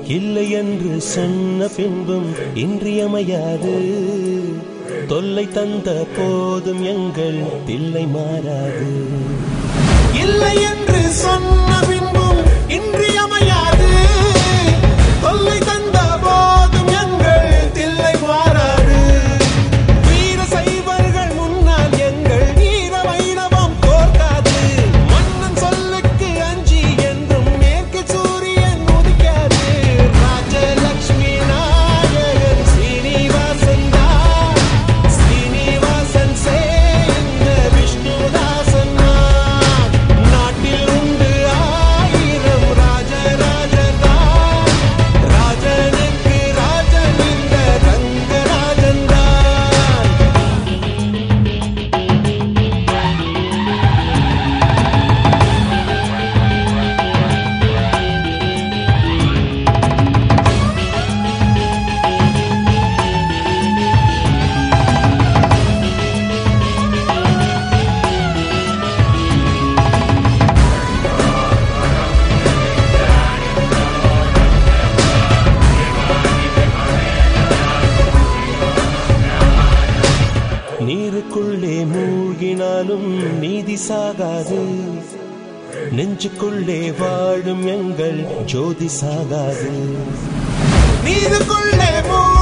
இல்லை என்று சொன்ன பின்பும் இன்றியமையாது. தொல்லை தந்த போதும் எங்கள் தில்லை மாறாது. இல்லை என்று சொன்ன பின்பும் இன்றியமையாது. தொல்லை தந்த போதும் எங்கள் தில்லை மாறாது. வீர சைவர்கள் முன்னால் எங்கள் வீர வைணவம் தோற்காது. மன்னன் சொல்லுக்கு அஞ்சி என்றும் மேற்கு சூரியன் உதிக்காது. ராஜலட்சுமி நாயகன் ஸ்ரீனிவாசன் தான். ஸ்ரீனிவாசன் சேர்ந்த விஷ்ணுதாசன் தான். நாட்டில் உண்டு 1000 ராஜராஜன் தான். ராஜனுக்கு ராஜன் இந்த ரங்கராஜன் தான். நீருக்குள்ளே மூழ்கினாலும் நீதி சாகாது. நெஞ்சுக்குள்ளே வாழும் எங்கள் ஜோதி சாகாது. நீருக்குள்ளே